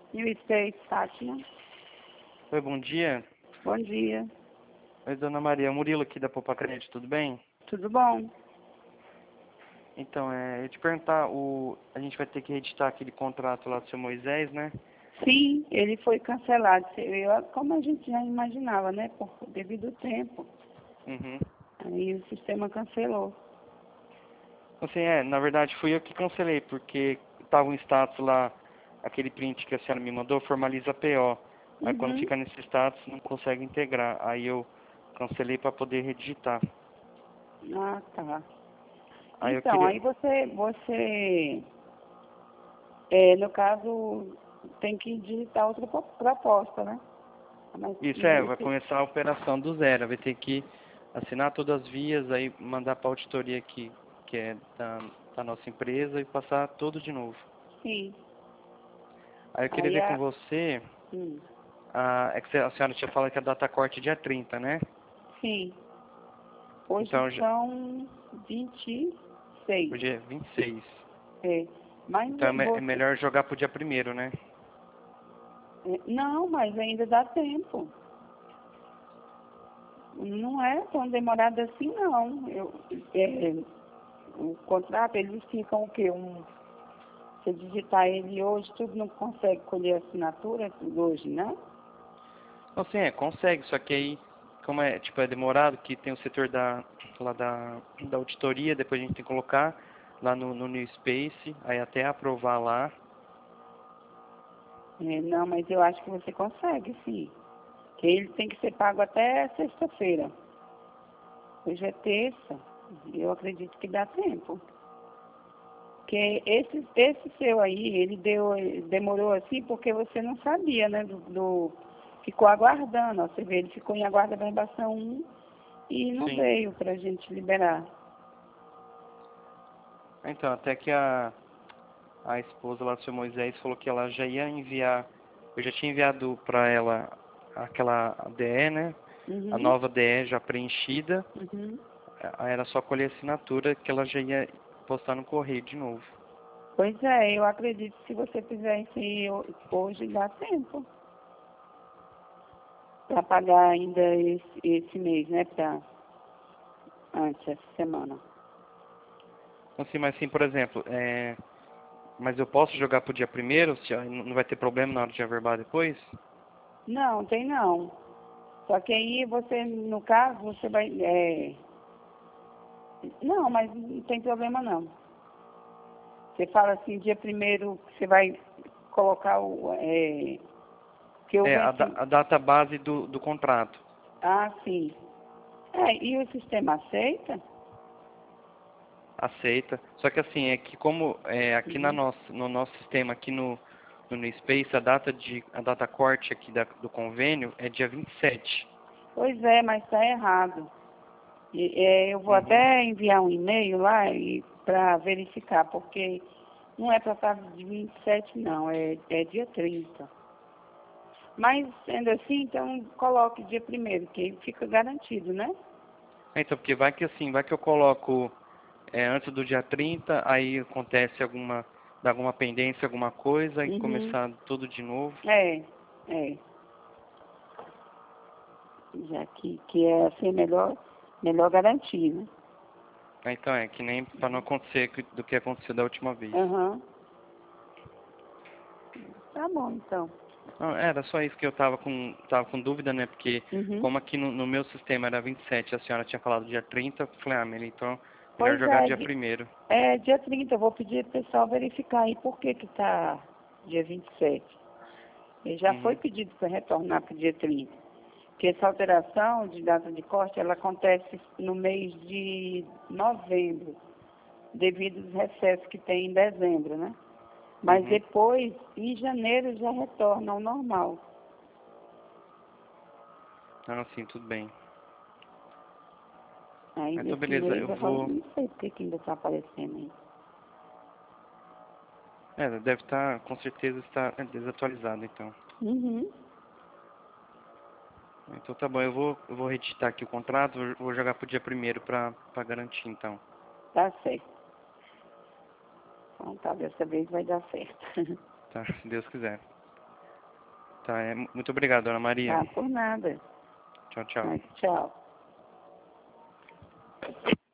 New Space, Fátima. Oi, bom dia. Bom dia. Oi, dona Maria. Murilo aqui da Poupa Crédito, tudo bem? Tudo bom? Então, eu ia te perguntar, a gente vai ter que reeditar aquele contrato lá do seu Moisés, né? Sim, ele foi cancelado. Como a gente já imaginava, né? Devido ao tempo. Uhum. Aí o sistema cancelou. Assim, na verdade fui eu que cancelei, porque tava um status lá, aquele print que a senhora me mandou, formaliza PO. Aí quando Uhum. fica nesse status não consegue integrar. Aí eu cancelei para poder redigitar. Ah, tá. Aí eu Então, queria... aí no caso, tem que digitar outra proposta, né? Mas, Isso mas vai começar a operação do zero. Vai ter que assinar todas as vias, aí mandar para a auditoria aqui, que é da nossa empresa, e passar tudo de novo. sim. Aí eu queria Aí ver com você, hum, é que a senhora tinha falado que a data corte é dia 30, né? sim. Hoje Então, são 26. hoje é 26. É. Mas Então é você. melhor jogar pro dia primeiro, né? Não, mas ainda dá tempo. Não é tão demorado assim, não. O contrato, eles ficam o quê? Se digitar ele hoje, tudo não consegue colher assinatura, tudo hoje, né? Então, sim, consegue, só que aí, como é demorado, que tem o setor lá da auditoria, depois a gente tem que colocar lá no New Space, aí até aprovar lá. Não, mas eu acho que você consegue, sim. Que ele tem que ser pago até sexta-feira. Hoje é terça. Eu acredito que dá tempo. Porque esse seu aí, demorou assim porque você não sabia, né? Ficou aguardando. Ó, você vê, ele ficou em aguarda verbação 1 e não Sim. veio para a gente liberar. Então, até que a esposa lá do seu Moisés falou que ela já ia enviar, eu já tinha enviado para ela aquela DE, né? A Uhum, nova DE já preenchida, uhum. aí era só colher a assinatura que ela já ia postar no correio de novo. Pois é, eu acredito que se você fizer isso aí hoje, dá tempo para pagar ainda esse mês, né? Antes, essa semana. Então, assim, mas assim, por exemplo, mas eu posso jogar pro dia primeiro, se não vai ter problema na hora de averbar depois? Não, tem não. Só que aí você, no caso, você vai. Não, mas não tem problema não. Você fala assim, dia primeiro, você vai colocar que eu venci. A data base do contrato. Ah, sim. E o sistema aceita? Aceita. Só que assim, é que como aqui Uhum. no nosso sistema, aqui no NewSpace, a data corte aqui do convênio é dia 27. Pois é, mas está errado. Eu vou Uhum. até enviar um e-mail lá para verificar, porque não é para estar de 27 não, é dia 30. Mas, sendo assim, então coloque dia primeiro, que aí fica garantido, né? Então, porque vai que assim, vai que eu coloco antes do dia 30, aí acontece dá alguma pendência, alguma coisa, e Uhum. começar tudo de novo. É, é. Já que é assim, melhor garantir, né? Então que nem para não acontecer do que aconteceu da última vez. Aham. Tá bom, então. Não, era só isso que eu tava com dúvida, né? Porque Uhum. como aqui no meu sistema era 27, a senhora tinha falado dia 30, eu falei, Meli, então melhor Pois jogar dia primeiro. dia 30. Eu vou pedir pro pessoal verificar aí por que tá dia 27. E já foi Uhum, pedido para retornar para o dia 30. Porque essa alteração de data de corte, ela acontece no mês de novembro, devido aos recessos que tem em dezembro, né? Mas uhum. depois, em janeiro, já retorna ao normal. Ah, sim, tudo bem. Aí Então, nesse beleza, mês eu eu falo, vou... não sei por que ainda está aparecendo aí. deve estar, com certeza está desatualizado, então. Uhum. Então tá bom, eu vou reditar aqui o contrato, vou jogar pro dia primeiro pra garantir, então. Tá certo. Então tá, dessa vez vai dar certo. Tá, se Deus quiser. Tá, muito obrigado, Dona Maria. Ah, por nada. Tchau, tchau. Tchau.